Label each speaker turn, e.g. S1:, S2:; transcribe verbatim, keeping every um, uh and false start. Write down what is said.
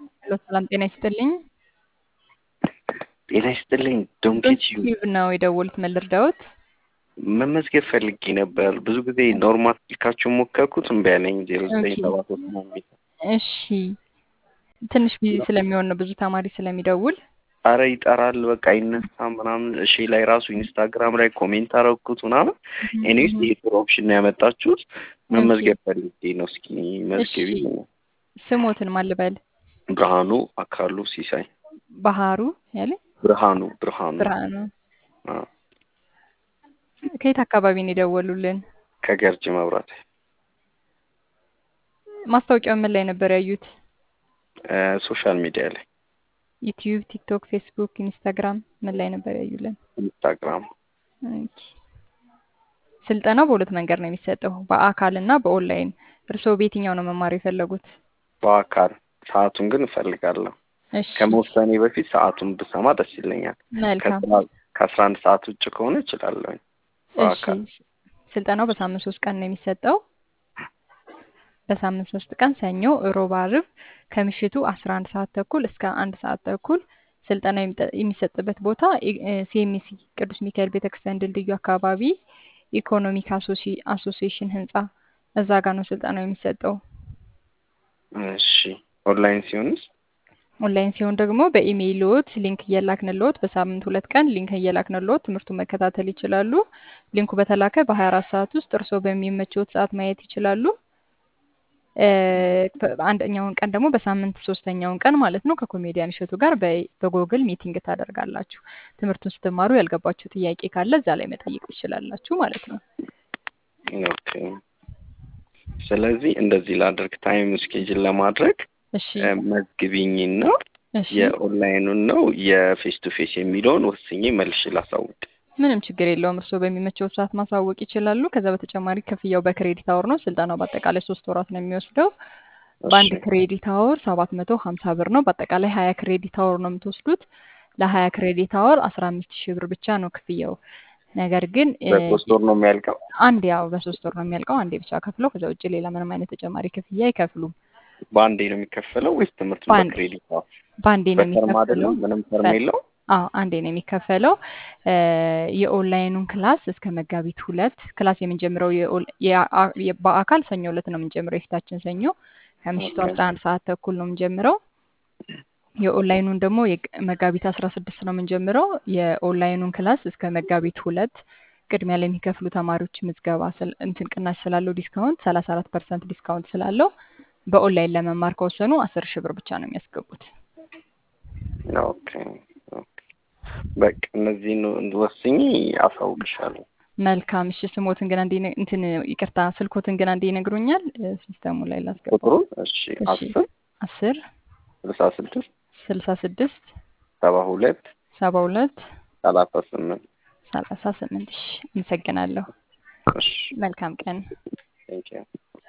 S1: ሄሎ ሰላም ጤና ይስጥልኝ።
S2: ጤና ይስጥልኝ። ዶንት ጌት ዩ
S1: ዩቲዩብ ነው የደወሉት። ምን ልርዳዎት?
S2: መመዝገብ ፈልጌ ነበር። ብዙ ጊዜ ኖርማል ስልካችሁን ሞከርኩት እምቢ አለኝ። ዜሮ ዘጠኝ
S1: ኦኬ
S2: ሰባት ሶስት ነው የሚል።
S1: እሺ፣ ትንሽ ቢዚ ስለሚሆን ነው ብዙ ተማሪ ስለሚደውል።
S2: አረ ይጠራል፣ በቃ አይነሳም ምናምን። እሺ ላይ ራሱ ኢንስታግራም ላይ ኮሜንት አረኩት ምናምን። ኤኒዌይስ ይሄ ጥሩ ኦፕሽን ነው ያመጣችሁት። መመዝገብ ፈልጌ ነው። እስኪ መዝገቢ።
S1: ስሞትን ማን ልበል?
S2: ብርሃኑ አካሉ ሲሳይ።
S1: ባህሩ ያለ
S2: ብርሃኑ ብርሃኑ
S1: ብርሃኑ።
S2: አ
S1: ከየት አካባቢ ነው የደወሉልን?
S2: ከገርጂ መብራት።
S1: ማስታወቂያው ምን ላይ ነበር ያዩት?
S2: ሶሻል ሚዲያ ላይ
S1: ዩቲዩብ፣ ቲክቶክ፣ ፌስቡክ፣ ኢንስታግራም ምን ላይ ነበር ያዩልን?
S2: ኢንስታግራም።
S1: ኦኬ። ስልጠናው በሁለት መንገድ ነው የሚሰጠው፣ በአካል እና በኦንላይን። እርስዎ በየትኛው ነው መማር የፈለጉት?
S2: በአካል። ሰዓቱን ግን እፈልጋለሁ።
S1: እሺ
S2: ከመወሰኔ በፊት ሰዓቱን ብሰማ ደስ ይለኛል።
S1: መልካም።
S2: ከአስራ አንድ ሰዓት ውጭ ከሆነ እችላለሁ።
S1: እሺ ስልጠናው በሳምንት ሶስት ቀን ነው የሚሰጠው። በሳምንት ሶስት ቀን ሰኞ፣ ሮብ፣ ዓርብ ከምሽቱ አስራ አንድ ሰዓት ተኩል እስከ አንድ ሰዓት ተኩል። ስልጠናው የሚሰጥበት ቦታ ሲኤምሲ ቅዱስ ሚካኤል ቤተክርስቲያን ድልድዩ አካባቢ ኢኮኖሚክ አሶሲዬሽን ህንጻ፣ እዛ ጋር ነው ስልጠናው የሚሰጠው።
S2: እሺ ኦንላይን ሲሆንስ?
S1: ኦንላይን ሲሆን ደግሞ በኢሜይልዎት ሊንክ እየላክንልዎት በሳምንት ሁለት ቀን ሊንክ እየላክንልዎት ትምህርቱን መከታተል ይችላሉ። ሊንኩ በተላከ በሀያ አራት ሰዓት ውስጥ እርስዎ በሚመቸዎት ሰዓት ማየት ይችላሉ። አንደኛውን ቀን ደግሞ በሳምንት ሶስተኛውን ቀን ማለት ነው ከኮሜዲያን እሸቱ ጋር በጎግል ሚቲንግ ታደርጋላችሁ። ትምህርቱን ስትማሩ ያልገባችሁ ጥያቄ ካለ እዛ ላይ መጠየቅ ትችላላችሁ ማለት ነው።
S2: ኦኬ። ስለዚህ እንደዚህ ላድርግ፣ ታይም ስኬጁል ለማድረግ
S1: እሺ
S2: መዝግቢኝና
S1: እሺ
S2: የኦንላይኑን ነው የፌስ ቱ ፌስ የሚለውን ወስኜ መልሼ ላሳውቅ።
S1: ምንም ችግር የለውም። እርስዎ በሚመቸው ሰዓት ማሳወቅ ይችላሉ። ከዛ በተጨማሪ ክፍያው በክሬዲት አወር ነው። ስልጠናው በአጠቃላይ ሶስት ወራት ነው የሚወስደው። በአንድ ክሬዲት አወር ሰባት መቶ ሀምሳ ብር ነው። በአጠቃላይ ሀያ ክሬዲት አወር ነው የምትወስዱት። ለሀያ ክሬዲት አወር አስራ አምስት ሺህ ብር ብቻ ነው ክፍያው። ነገር ግን
S2: በሶስት ወር ነው የሚያልቀው።
S1: አንድ ያው በሶስት ወር ነው የሚያልቀው። አንዴ ብቻ ከፍለው ከዛ ውጭ ሌላ ምንም አይነት ተጨማሪ ክፍያ አይከፍሉም።
S2: በአንዴ ነው የሚከፈለው ወይስ ትምህርቱ በክሬዲት አወር?
S1: በአንዴ ነው
S2: በተርም አይደለም?
S1: የሚከፈለው።
S2: ምንም ተርም የለው?
S1: አዎ አንዴ ነው የሚከፈለው። የኦንላይኑን ክላስ እስከ መጋቢት ሁለት ክላስ የምንጀምረው በአካል ሰኞ ዕለት ነው የምንጀምረው። የፊታችን ሰኞ ከምሽቱ አስራ አንድ ሰዓት ተኩል ነው የምንጀምረው። የኦንላይኑን ደግሞ መጋቢት አስራ ስድስት ነው የምንጀምረው። የኦንላይኑን ክላስ እስከ መጋቢት ሁለት ቅድሚያ ለሚከፍሉ ተማሪዎች ምዝገባ እንትን ቅናሽ ስላለው ዲስካውንት ሰላሳ አራት ፐርሰንት ዲስካውንት ስላለው በኦንላይን ለመማር ከወሰኑ አስር ሺህ ብር ብቻ ነው የሚያስገቡት።
S2: ኦኬ በቃ እነዚህ ነው ወስኜ አሳውቅሻለሁ።
S1: መልካም እሺ። ስሞትን ግን አንዴ እንትን ይቅርታ ስልኮትን ግን አንዴ ይነግሩኛል ሲስተሙ ላይ ላስገባ።
S2: ቁጥሩ እሺ አስር
S1: አስር
S2: ስልሳ ስድስት
S1: ስልሳ ስድስት
S2: ሰባ ሁለት
S1: ሰባ ሁለት
S2: ሰላሳ ስምንት
S1: ሰላሳ ስምንት። እሺ አመሰግናለሁ።
S2: እሺ
S1: መልካም ቀን።
S2: ቴንኪው